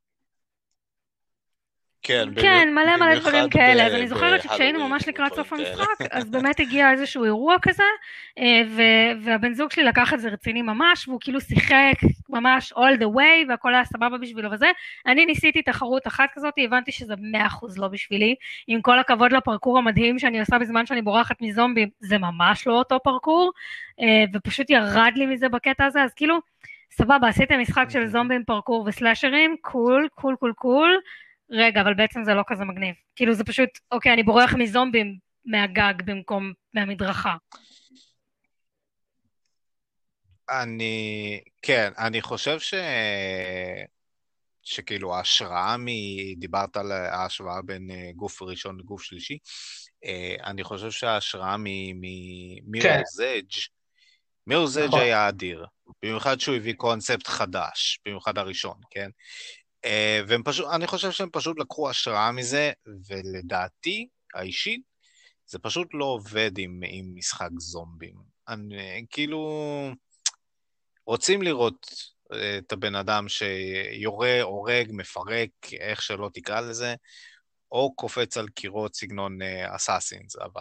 כן, כן, ב- מלא מלא במיוחד דברים כאלה, ב- אז אני זוכרת שכשהיינו בהלואוין ממש לקראת ודברים סוף כאלה. המשחק, אז באמת הגיע איזשהו אירוע כזה, אה, ו- והבן זוג שלי לקח את זה רציני ממש, והוא כאילו שיחק ממש all the way, והכל היה סבבה בשבילו וזה. אני ניסיתי תחרות אחת כזאת, הבנתי שזה מאה אחוז לא בשבילי, עם כל הכבוד לפרקור המדהים שאני עושה בזמן שאני בורחת מזומבים, זה ממש לא אותו פרקור, אה, ופשוט ירד לי מזה בקטע הזה, אז כאילו, סבבה, עשיתם משחק של זומבים, פרקור וסלאשרים, קול, קול, קול, קול, רגע, אבל בעצם זה לא כזה מגניב. כאילו זה פשוט, אוקיי, אני בורח מזומבים מהגג במקום מהמדרכה. אני, כן, אני חושב ש... שכאילו ההשראה מ... דיברת על ההשוואה בין אה, גוף ראשון לגוף שלישי, אה, אני חושב שההשראה מ... מ... כן. מירור's Edge, מירור's Edge נכון. היה אדיר. במיוחד שהוא הביא קונספט חדש, במיוחד הראשון, כן? והם פשוט, אני חושב שהם פשוט לקחו השראה מזה, ולדעתי, האישית, זה פשוט לא עובד עם, עם משחק זומבים. אני, כאילו, רוצים לראות את הבן אדם שיורה, הורג, מפרק, איך שלא תקרא לזה, או קופץ על קירות סגנון אסאסינס, אבל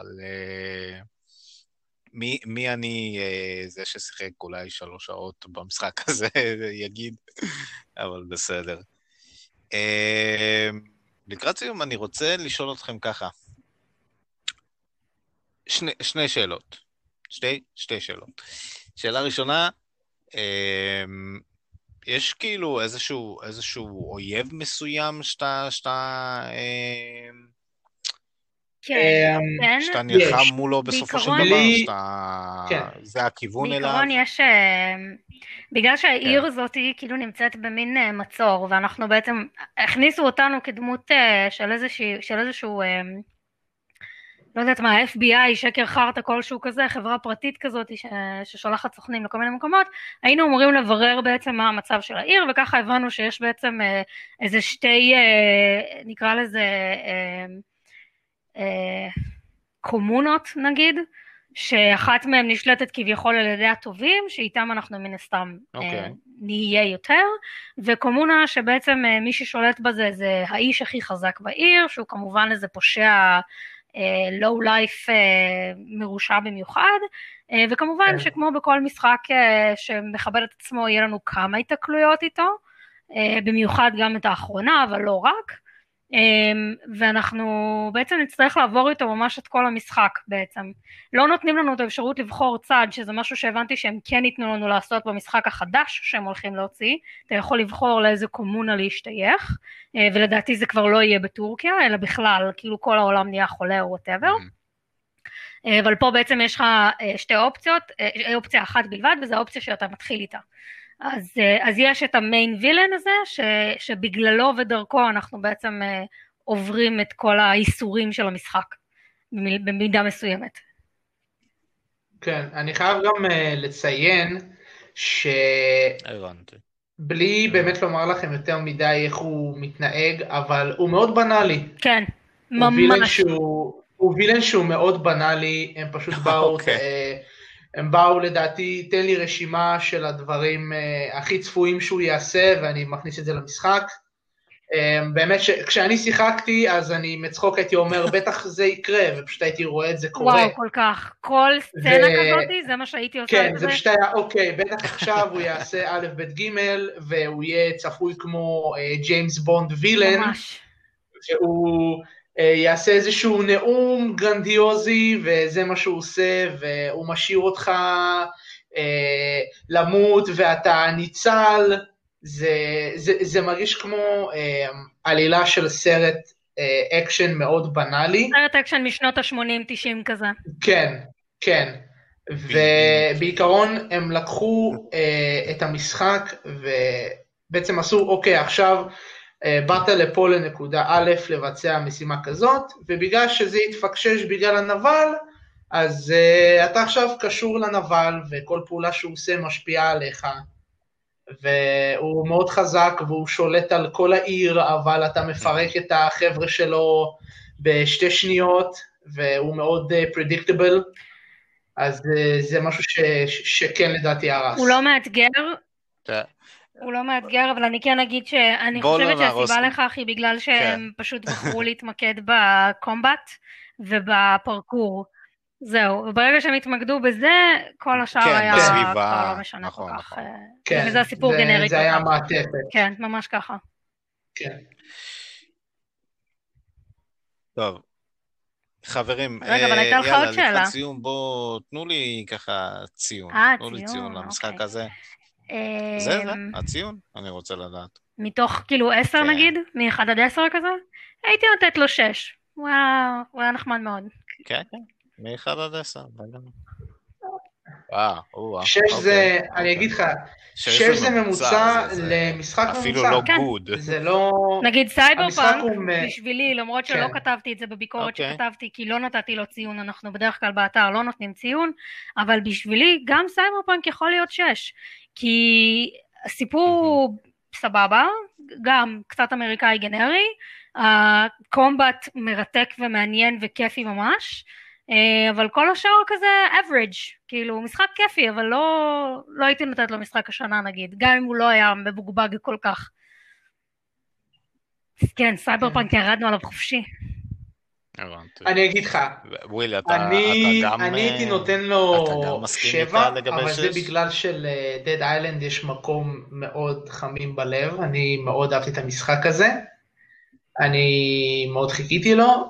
מי, מי אני, זה ששיחק אולי שלוש שעות במשחק הזה, יגיד, אבל בסדר. לקראת סיום אני רוצה לשאול אתכם ככה, שני, שני שאלות, שתי, שתי שאלות. שאלה ראשונה, יש כאילו איזשהו, איזשהו אויב מסוים שאתה, שאתה, כן, כן. שאתה נלחם מולו בסופו של דבר, שאתה, זה הכיוון אליו? בעיקרון יש, בגלל שהעיר הזאת היא כאילו נמצאת במין מצור, ואנחנו בעצם, הכניסו אותנו כדמות של איזשהו, של איזשהו, לא יודעת מה, ה-אף בי איי, שקר חרטה כלשהו כזה, חברה פרטית כזאת ש... ששולחת סוכנים לכל מיני מקומות, היינו אמורים לברר בעצם מה המצב של העיר, וככה הבנו שיש בעצם איזה שתי, נקרא לזה, קומונות נגיד, שאחת מהן נשלטת כביכול על ידי הטובים, שאיתם אנחנו מן הסתם okay. נהיה יותר, וקומונה שבעצם מי ששולט בזה זה האיש הכי חזק בעיר, שהוא כמובן איזה פושע, לואו לייף מרושע במיוחד, וכמובן שכמו בכל משחק שמכבד את עצמו יהיה לנו כמה התקלויות איתו, במיוחד גם את האחרונה אבל לא רק, ואנחנו בעצם נצטרך לעבור איתו ממש את כל המשחק בעצם. לא נותנים לנו את האפשרות לבחור צד, שזה משהו שהבנתי שהם כן ייתנו לנו לעשות במשחק החדש שהם הולכים להוציא. אתה יכול לבחור לאיזה קומונה להשתייך, ולדעתי זה כבר לא יהיה בטורקיה, אלא בכלל, כאילו כל העולם נהיה חולה או whatever. אבל פה בעצם יש לך שתי אופציות, אופציה אחת בלבד, וזו האופציה שאתה מתחיל איתה. אז, אז יש את המיין וילן הזה, ש, שבגללו ודרכו אנחנו בעצם עוברים את כל האיסורים של המשחק, במידה מסוימת. כן, אני חייב גם לציין, שבלי באמת לומר לכם יותר מדי איך הוא מתנהג, אבל הוא מאוד בנאלי. כן, ממש. הוא וילן שהוא, הוא וילן שהוא מאוד בנאלי, הם פשוט באו... Okay. הם באו לדעתי, תן לי רשימה של הדברים uh, הכי צפויים שהוא יעשה, ואני מכניס את זה למשחק. Um, באמת שכשאני שיחקתי, אז אני מצחוק הייתי אומר, בטח זה יקרה, ופשוט הייתי רואה את זה קורה. וואו, כל כך. כל סצנה ו... כזאת, זה מה שהייתי עושה כן, זה פשוט היה, אוקיי, בטח עכשיו הוא יעשה א' ב' ג', והוא יהיה צפוי כמו ג'יימס בונד וילן. ממש. שהוא... יעשה איזשהו נאום גרנדיוזי, וזה מה שהוא עושה, והוא משאיר אותך אה, למות, ואתה ניצל, זה, זה, זה מרגיש כמו אה, עלילה של סרט אה, אקשן מאוד בנאלי. סרט אקשן משנות ה-שמונים תשעים כזה. כן, כן. ובעיקרון הם לקחו אה, את המשחק, ובעצם עשו, אוקיי, עכשיו, באת לפה לנקודה א' לבצע משימה כזאת, ובגלל שזה התפקשש בגלל הנבל, אז uh, אתה עכשיו קשור לנבל, וכל פעולה שהוא עושה משפיעה עליך, והוא מאוד חזק, והוא שולט על כל העיר, אבל אתה מפרק את החבר'ה שלו בשתי שניות, והוא מאוד uh, predictable, אז uh, זה משהו ש, ש, שכן לדעתי הרס. הוא לא מאתגר? כן. הוא לא מאתגר, אבל אני כן אגיד שאני חושבת שהסיבה לכך היא בגלל שהם פשוט בחרו להתמקד בקומבט ובפרקור. זהו, וברגע שהם התמקדו בזה, כל השאר היה כבר לא משנה כל כך. כן, וזה הסיפור גנרי. זה היה מעטפת. כן, ממש ככה. כן. טוב. חברים, רגע, אבל הייתה לך עוד שאלה. לקראת ציון, בואו, תנו לי ככה ציון. אה, תנו לי ציון, ציון למשחק אוקיי. הזה. זה זה, הציון? אני רוצה לדעת. מתוך כאילו עשר נגיד? מ-אחד עד עשר כזה? הייתי נותנת לו שש. הוא היה נחמד מאוד. כן, כן. מ-אחד עד עשר. וואו, שש זה, אני אגיד לך, שש זה ממוצע למשחק ממוצע. אפילו לא גוד. זה לא... נגיד סייבר פאנק, בשבילי, למרות שלא כתבתי את זה בביקורת שכתבתי, כי לא נתתי לו ציון, אנחנו בדרך כלל באתר לא נותנים ציון, אבל בשבילי גם סייבר פאנק יכול להיות שש. כי הסיפור סבבה, גם קצת אמריקאי גנרי, הקומבט מרתק ומעניין וכיפי ממש, אבל כל השאר כזה average, כאילו משחק כיפי, אבל לא, לא הייתי נותנת לו משחק השנה נגיד, גם אם הוא לא היה מבוגבג כל כך. כן, סייבר פאנק ירדנו עליו חופשי. אני אגיד לך, ווילי, אתה, אני, אתה גם, אני הייתי נותן לו אתה גם מסכים שבע, איתה לגבי אבל זה שש? בגלל של-Dead Island יש מקום מאוד חמים בלב, אני מאוד אהבתי את המשחק הזה, אני מאוד חיכיתי לו,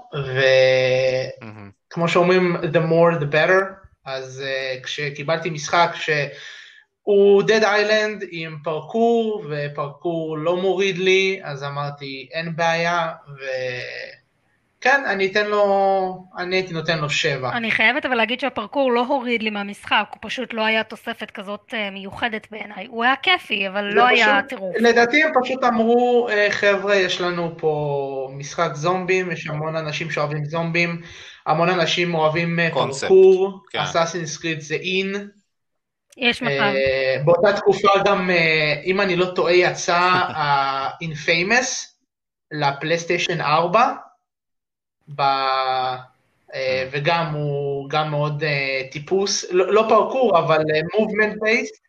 וכמו שאומרים, the more the better, אז uh, כשקיבלתי משחק שהוא Dead Island עם פרקור, ופרקור לא מוריד לי, אז אמרתי אין בעיה, וכן, אני אתן לו, אני הייתי נותן לו שבע. אני חייבת אבל להגיד שהפרקור לא הוריד לי מהמשחק, הוא פשוט לא היה תוספת כזאת מיוחדת בעיניי, הוא היה כיפי, אבל לא פשוט, היה טירוף. לדעתי הם פשוט אמרו, חבר'ה, יש לנו פה משחק זומבים, יש המון אנשים שאוהבים זומבים, המון אנשים אוהבים פרקור, אסאסינס קריד זה אין, יש מצב. באותה תקופה גם, אם אני לא טועה, יצא ה-Infamous לפלייסטיישן ארבע, וגם הוא גם מאוד טיפוס, לא פרקור, אבל movement based.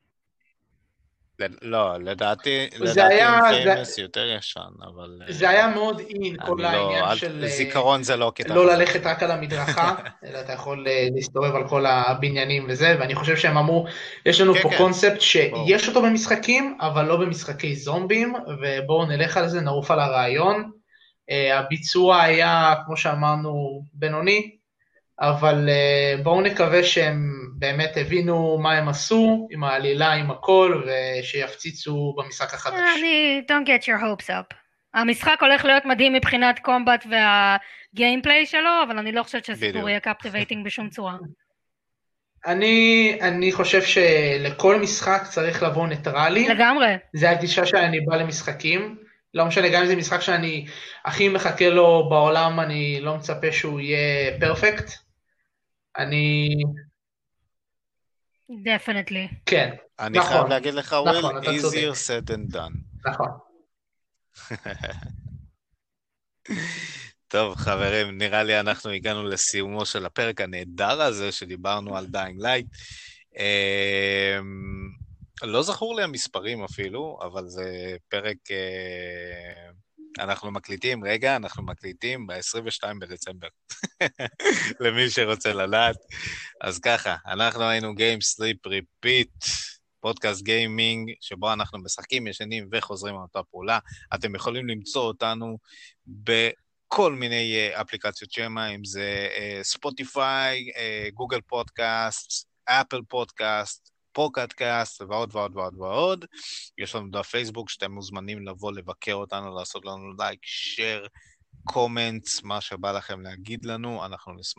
לא, לדעתי, לדעתי Infamous יותר ישן, אבל... זה היה מאוד אין, כל העניין של... זיכרון זה לא קטע. לא ללכת רק על המדרכה, אלא אתה יכול להסתובב על כל הבניינים וזה, ואני חושב שהם אמרו, יש לנו פה קונספט שיש אותו במשחקים, אבל לא במשחקי זומבים, ובואו נלך על זה, נעוף על הרעיון. הביצוע היה, כמו שאמרנו, בינוני, אבל בואו נקווה שהם באמת הבינו מה הם עשו, עם העלילה, עם הכל, ושיפציצו במשחק החדש. אני, don't get your hopes up. המשחק הולך להיות מדהים מבחינת קומבט והגיימפליי שלו, אבל אני לא חושבת שהסיפור יהיה קפטיבייטינג בשום צורה. אני, אני חושב שלכל משחק צריך לבוא ניטרלי. לגמרי. זה הגישה שאני בא למשחקים. לא משנה, גם אם זה משחק שאני הכי מחכה לו בעולם, אני לא מצפה שהוא יהיה פרפקט. אני... definitely. כן, אני נכון. חייב להגיד לך, נכון, well, easier said than done. נכון. טוב, חברים, נראה לי אנחנו הגענו לסיומו של הפרק הנהדר הזה, שדיברנו על Dying Light. לא זכור לי המספרים אפילו, אבל זה פרק... אנחנו מקליטים, רגע, אנחנו מקליטים ב-עשרים ושניים בדצמבר, למי שרוצה לדעת. אז ככה, אנחנו היינו Game Sleep Repeat, פודקאסט גיימינג, שבו אנחנו משחקים, ישנים וחוזרים על אותה פעולה. אתם יכולים למצוא אותנו בכל מיני אפליקציות שמה, אם זה ספוטיפיי, גוגל פודקאסט, אפל פודקאסט, פודקאסט ועוד ועוד ועוד ועוד. יש לנו דף פייסבוק שאתם מוזמנים לבוא לבקר אותנו, לעשות לנו לייק, שייר, קומנטס, מה שבא לכם להגיד לנו, אנחנו נשמח.